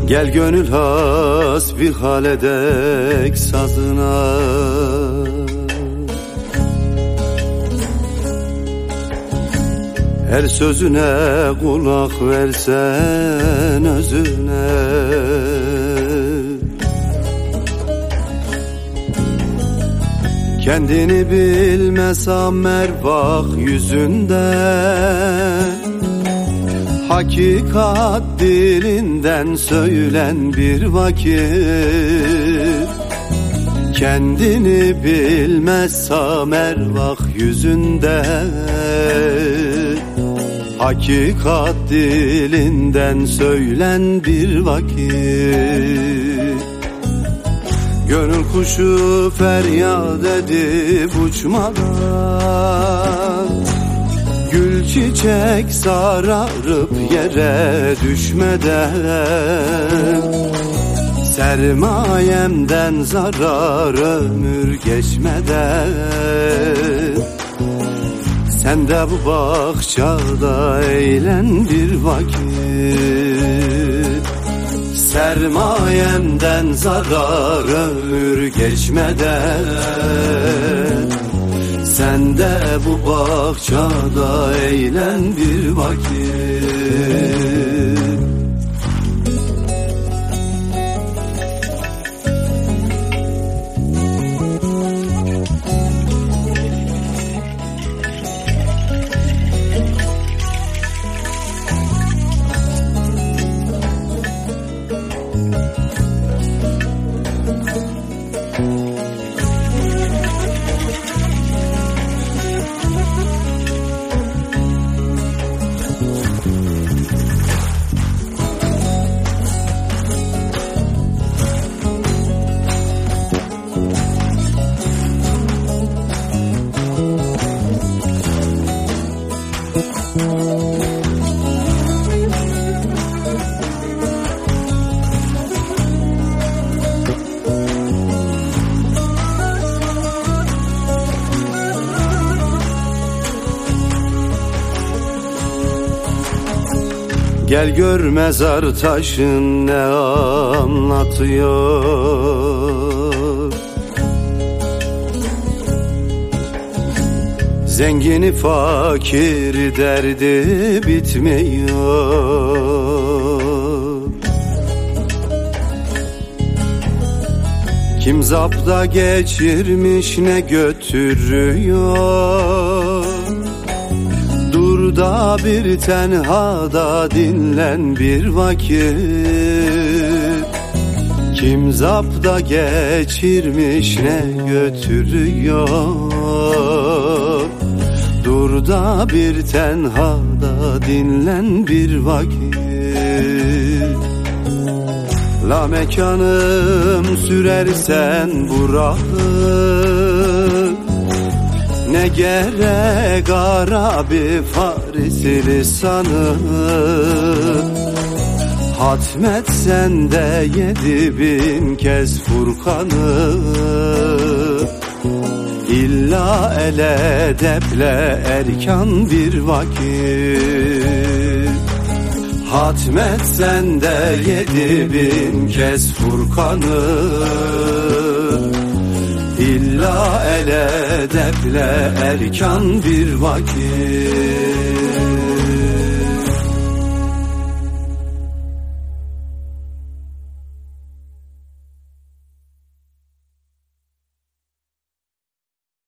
Gel gönül hasbihal edek sazına, her sözüne kulak versen özüne. Kendini bilmez amer bak yüzünden, hakikat dilinden söylen bir vakit. Kendini bilmez amer bak yüzünden, hakikat dilinden söylen bir vakit. Gönül kuşu feryat edip uçmadan, gül çiçek sararıp yere düşmeden, sermayemden zarar ömür geçmeden, sen de bu bahçada eğlen bir vakit. Sermayemden zarar ömür geçmeden, sen de bu bahçada eğlen bir vakit. Gel gör mezar taşın ne anlatıyor. Zengini fakir derdi bitmiyor. Kim zapta geçirmiş ne götürüyor. Dur da bir tenhada dinlen bir vakit. Kim zapta geçirmiş ne götürüyor. Dur da bir tenhada dinlen bir vakit. La mekanım sürersen bırakıp, ne gerek Arabi Farisi lisanı. Hatmetsen de 7000 kez Furkan'ı. İlla ele edeple erkan bir vakit. Hatmetsen de 7000 kez Furkan'ı. İlla ele edeple erkan bir vakit.